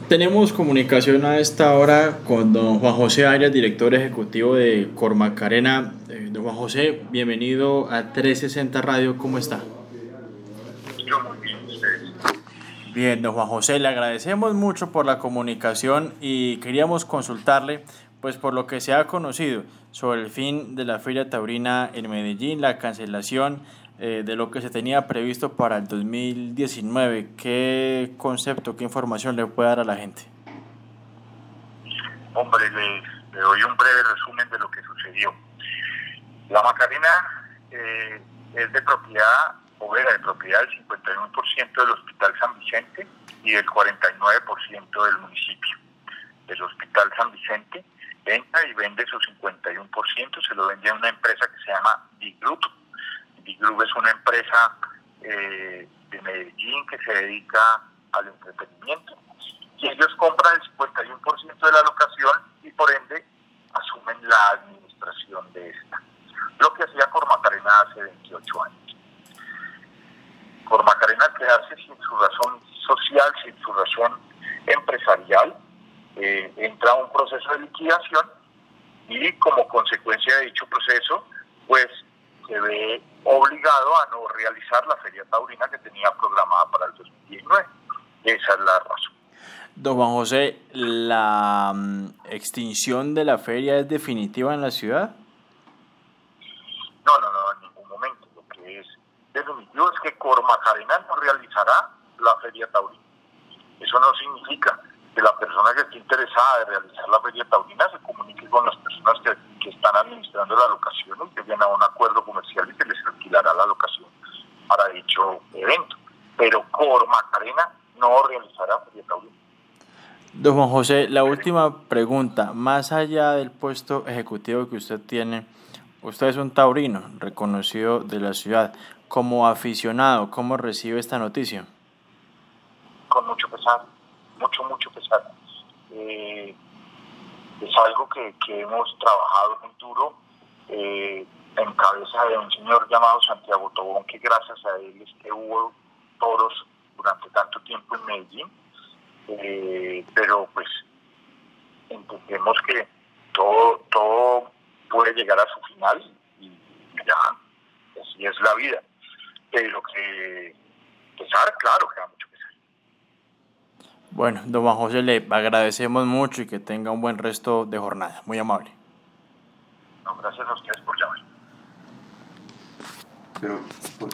Tenemos comunicación a esta hora con don Juan José Arias, director ejecutivo de Cormacarena. Don Juan José, bienvenido a 360 Radio, ¿cómo está? Yo muy bien, ustedes. Bien, don Juan José, le agradecemos mucho por la comunicación y queríamos consultarle, pues por lo que se ha conocido sobre el fin de la Feria Taurina en Medellín, la cancelación de lo que se tenía previsto para el 2019. ¿Qué concepto, qué información le puede dar a la gente? Hombre, le doy un breve resumen de lo que sucedió. La Macarena es de propiedad, o era de propiedad del 51% del Hospital San Vicente y del 49% del municipio. El Hospital San Vicente entra y vende su 51%, se lo vende a una empresa que se llama D-Group. D-Group es una empresa de Medellín que se dedica al entretenimiento. Y ellos compran el 51% de la locación y por ende asumen la administración de esta. Lo que hacía Cormacarena hace 28 años. Cormacarena, al quedarse sin su razón social, sin su razón empresarial, entra a un proceso de liquidación y como consecuencia de dicho proceso, pues se ve obligado a no realizar la Feria Taurina que tenía programada para el 2019. Esa es la razón. Don Juan José, ¿la extinción de la feria es definitiva en la ciudad? No, en ningún momento. Lo que es definitivo es que Cormacarena no realizará la Feria Taurina. Eso no significa que la persona que esté interesada de realizar la Feria Taurina se comunique con las personas que están administrando la locación y que lleguen a un acuerdo comercial y se les alquilará la locación para dicho evento. Pero Cormacarena no realizará Feria Taurina. Don Juan José, la última pregunta. Más allá del puesto ejecutivo que usted tiene, usted es un taurino reconocido de la ciudad. Como aficionado, ¿cómo recibe esta noticia? Con mucho pesar, mucho pesar. Es algo que hemos trabajado muy duro en cabeza de un señor llamado Santiago Tobón, que gracias a él es que hubo toros durante tanto tiempo en Medellín. Pero pues entendemos que todo puede llegar a su final y ya, así es la vida. Pero que pesar, claro que da mucho pesar. Bueno, don Juan José, le agradecemos mucho y que tenga un buen resto de jornada. Muy amable. No, gracias a ustedes por llamar. Pero